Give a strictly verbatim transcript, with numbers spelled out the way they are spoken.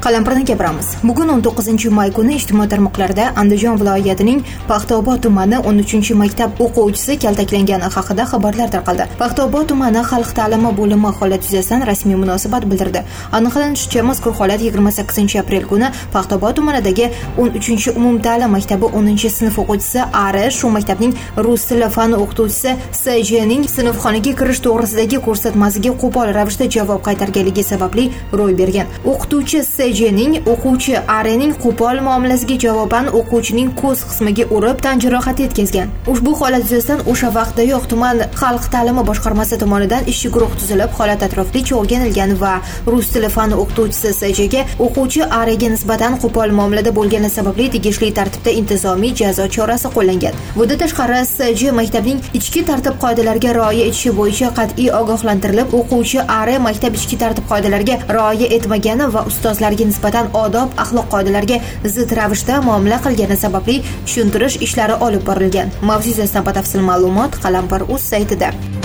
Qalampirni gapiramiz. Bugun o'n to'qqizinchi may kuni ijtimoiy tarmoqlarda Andijon viloyatining Paxtaobod tumani o'n uchinchi maktab o'quvchisi kaltaklangani haqida xabarlar tarqaldi. Paxtaobod tumani xalq ta'limi bo'limi holat yuzasidan rasmiy munosabat bildirdi. Aniqlanishicha, mazkur holat yigirma sakkizinchi aprel kuni Paxtaobod tumanidagi o'n uchinchi umumta'lim maktabi o'ninchi sinf o'quvchisi A R shu maktabning rus tili fani o'qituvchisi S J ning sinfxonaga kirish to'g'risidagi ko'rsatmasiga qo'pol ravishda javob qaytarganligi sababli ro'y bergan. O'qituvchi S J ning o'quvchi A R ning qo'pol muomalasiga javoban o'quvchining ko'z qismiga urib tan jarohati yetkazgan. Ushbu holat yuzasidan o'sha vaqtdayoq tuman xalq ta'limi boshqarmasi tomonidan ishchi guruh tuzilib, holat atroflicha o'rganilgan va rus tili fani o'qituvchisi S J ga o'quvchi A R ga nisbatan qo'pol muomalada bo'lgani sababli tegishli tartibda intizomiy jazo chorasi qo'llangan. Bundan tashqari S J maktabning ichki tartib qoidalariga rioya etishi bo'yicha qat'iy ogohlantirilib, o'quvchi A R maktab ichki tartib qoidalariga rioya etmagani va ustozlarga nisbatan odob axloq qoidalariga zid ravishda muomala qilgani sababli tushuntirish ishlari olib borilgan. Mavzu yuzasidan batafsil ma'lumot Qalampir.uz saytida.